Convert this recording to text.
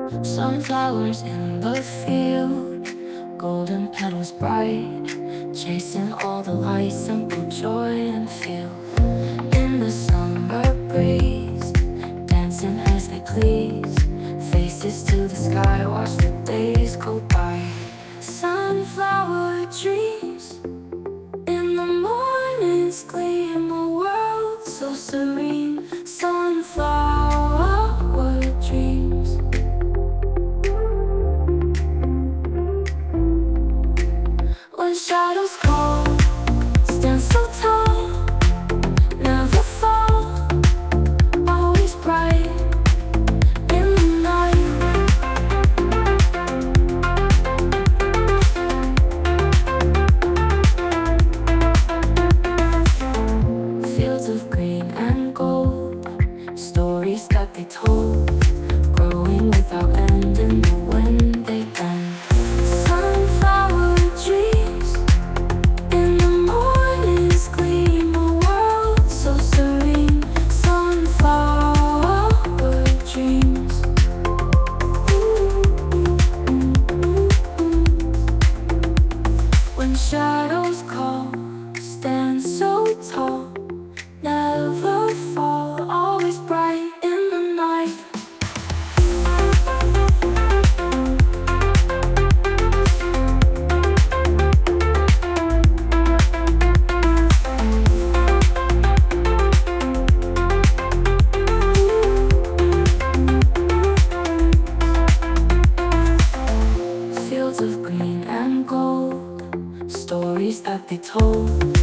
Sunflowers in the field, golden petals bright, chasing all the light, simple joy and feel. In the summer breeze, dancing as they please, faces to the sky, watch the days go by. Sunflower dreams, in the morning's gleam, a world so serene. Sunflower dreams. When shadows call, stand so tall, never fall, always bright in the night. Fields of green and gold, stories that they told, growing without end in the wind they bend. Sunflower dreams, in the morning's gleam, a world so serene. Sunflower dreams. When shadows call, stand so tall, never fall, always bright in the night. Fields of green and gold, stories that they told,